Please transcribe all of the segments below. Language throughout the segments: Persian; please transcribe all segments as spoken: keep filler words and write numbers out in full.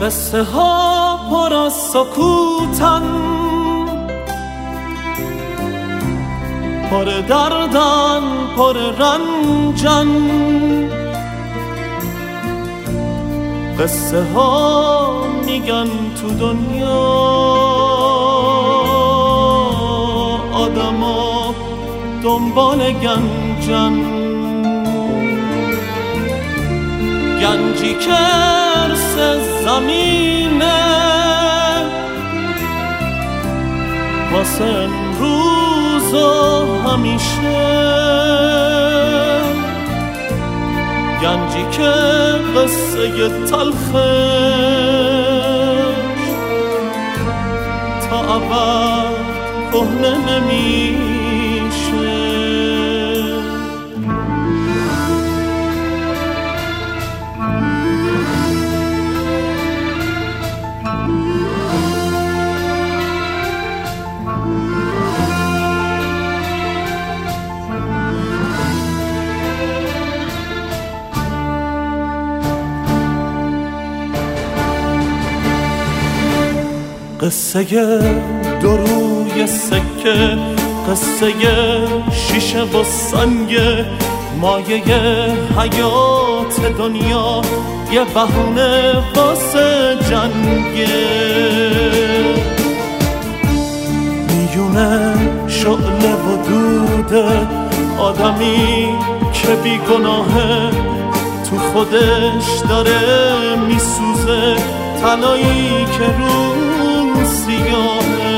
قصه ها پر از سکوتن، پر دردن پر رنجن. قصه ها میگن تو دنیا آدم ها دنبال گنجن، گنجی که ارث زمینه واسه امروز و همیشه، گنجی که قصه تلخش تا ابد کهنه نمیشه. قصه دو روی سکه، قصه شیشه و سنگ، مایه حیات دنیا یه بهونه واسه جنگه. میونه شعله و دوده آدمی که بی گناهه، تو خودش داره میسوزه طلایی که رو سیاهه.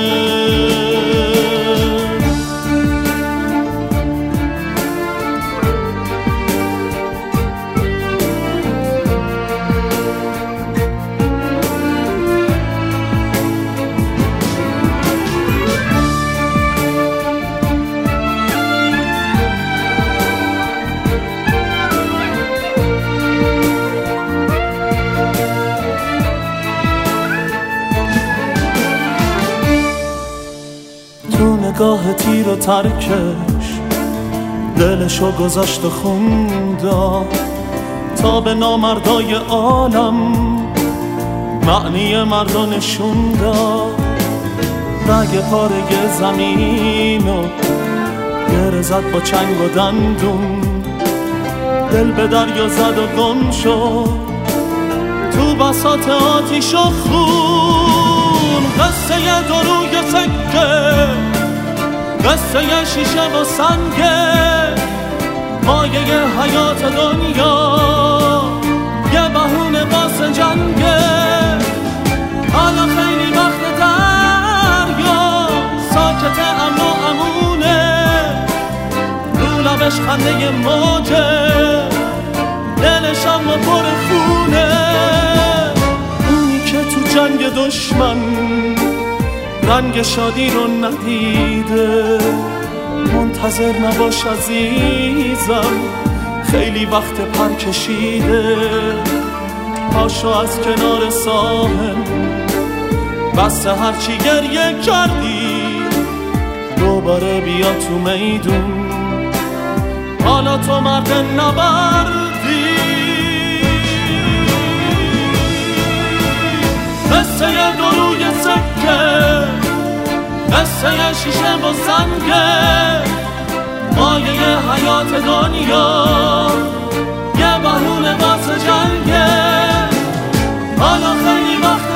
نگاه تیر و ترکش دلشو گذاشت و خوندا تا به نامردای عالم معنی مردو نشوندا. رگ پاره زمینو گره زد با چنگ و دندون، دل به دریا زد و گم شد تو بساط آتیش و خون. قصه دو روی سکه، قصه شیشه و سنگه، مایه حیات دنیا یه بهونه واسه جنگه. حالا خیلی وقت دریا ساکت امن و امونه، رو لبش خنده موجه، دلش اما پر خونه. اونی که تو جنگ دشمن رنگ شادی رو ندیده، منتظر نباش عزیزم، خیلی وقت پر کشیده. پاشو از کنار ساحل، بس هرچی گریه کردی دوباره بیا تو میدون. حالا تو مرد نبردی، قصه دو روی سکه، قصه شیشه و سنگه، مایه حیات دنیا یه بهونه واسه جنگه. حالا خیلی وقت